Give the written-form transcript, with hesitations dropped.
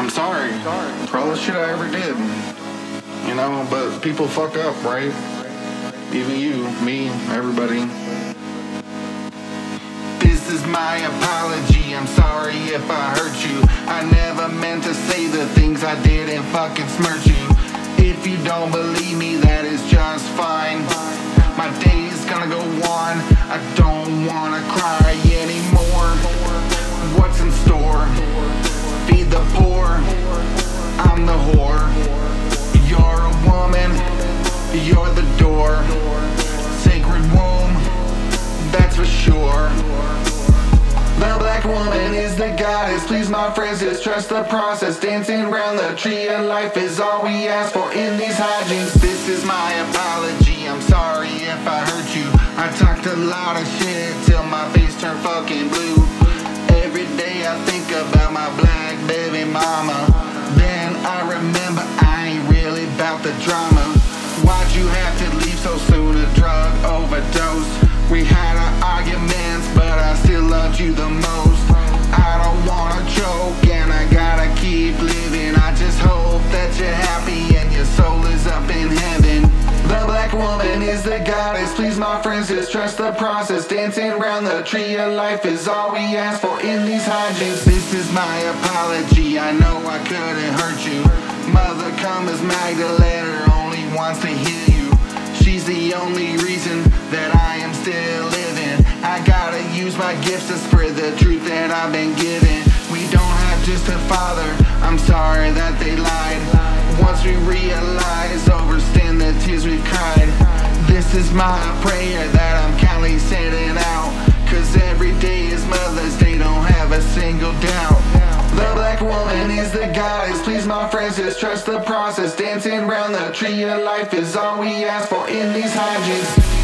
I'm sorry for all the shit I ever did. You know, but people fuck up, right? Even you, me, everybody. This is my apology, I'm sorry if I hurt you. I never meant to say the things I did and fucking smirch you. If you don't believe me, that is just fine. My day is gonna go on, I don't wanna cry anymore. What's in store? Feed the poor, I'm the whore. You're a woman, you're the door. Sacred womb, that's for sure. The black woman is the goddess. Please my friends, just trust the process. Dancing around the tree of life is all we ask for in these hijinks. This is my apology, I'm sorry if I hurt you. I talked a lot of shit till my face turned fucking blue. Every day I think about my black baby mama. Then I remember I ain't really about the drama. Why'd you have to leave so soon? A drug overdose. We had our arguments, but I still loved you the most. I don't wanna choke and I gotta keep living. I just hope that you're happy and your soul is up in heaven. The black woman is the goddess. Please my friends, just trust the process. Dancing around the tree of life is all we ask for in these hijinks. This is my apology, I know I couldn't hurt you. Mother come as Magdalene only wants to hear you. She's the only reason that I am still living. I gotta use my gifts to spread the truth that I've been given. We don't have just a father, I'm sorry that they lied. Once we realize, overstand the tears we've cried. This is my prayer that I'm kindly sending out. Cause every day is Mother's Day, don't have a single doubt. The black woman is the goddess. Please my friends, just trust the process. Dancing around the tree of life is all we ask for in these hijinks.